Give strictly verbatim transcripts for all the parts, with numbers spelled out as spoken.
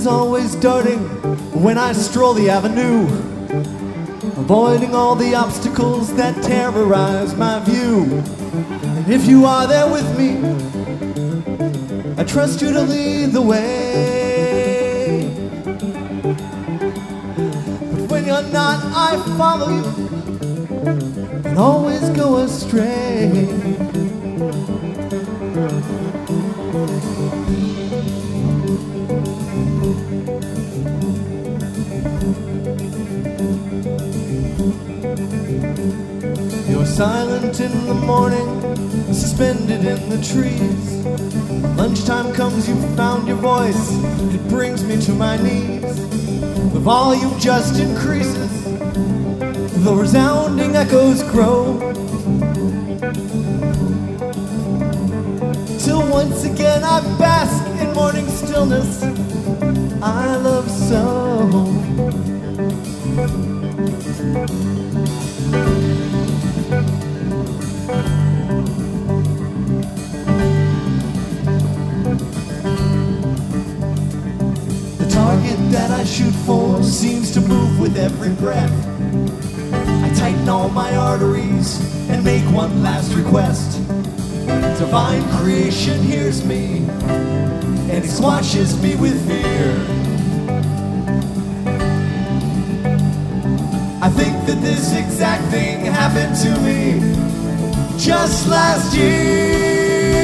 is always darting when I stroll the avenue, avoiding all the obstacles that terrorize my view. And if you are there with me, I trust you to lead the way. But when you're not, I follow you and always go astray. You're silent in the morning, suspended in the trees. Lunchtime comes, you found your voice, it brings me to my knees. The volume just increases, the resounding echoes grow, till once again I bask in morning stillness I love so. That I shoot for seems to move with every breath. I tighten all my arteries and make one last request. Divine creation hears me and it squashes me with fear. I think that this exact thing happened to me just last year.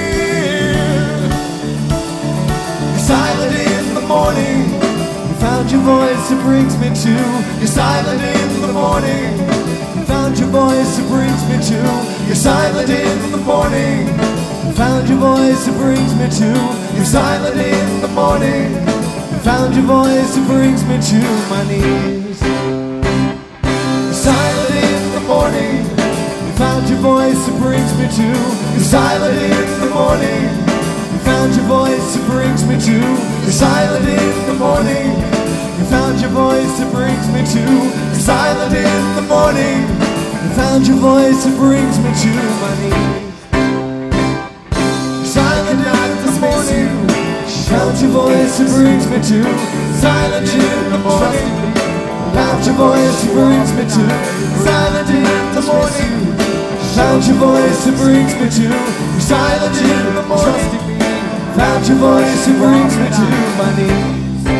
You're silent in the morning, found your voice, it brings me to. You're silent in the morning. Found your voice, it brings me to. You're silent in the morning. Found your voice, it brings me to. You're silent in the morning. Found your voice, it brings me to my knees. You're silent in the morning. Found your voice, it brings me to. You're silent in the morning. Found your voice, it brings me to. You're silent in the morning. You found your voice, it brings me to. You're silent in the morning. You found your voice, it brings me to my knees. You're silent in the morning. Found your voice, it brings me to. Silent in the morning. Found your voice, it brings me to. Silent in the morning. Found your voice, it brings me to. You're silent in the morning. Found your voice, it brings me to my knees.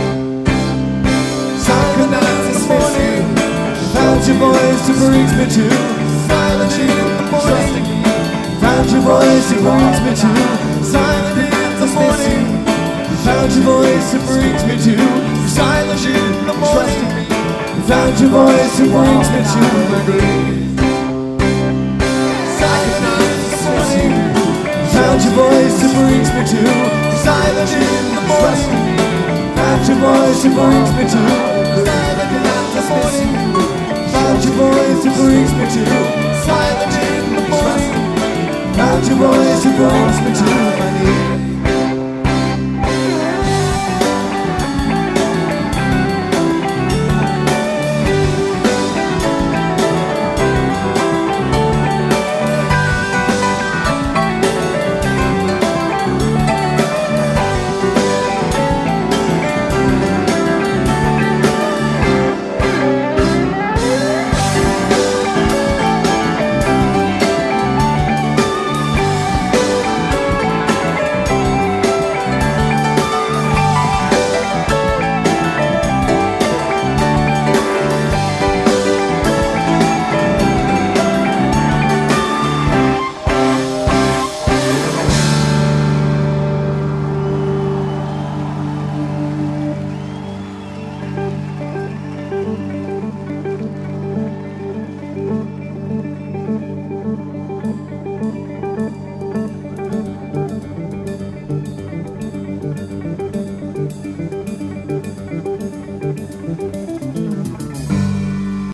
Silent this morning. Found your voice, it brings me to. Silent in the morning. Found your voice, it brings me to. Silent in the morning. Found your voice, it brings me to. Silent in the morning. Found your voice, it brings me to my knees. Silent this morning. Found your voice, it brings me to. Silent in the morning. Found your voice, it brings me to. Silent in the morning. Found your voice, it brings me to. Silent in the morning. Found your voice, it brings me to my knees.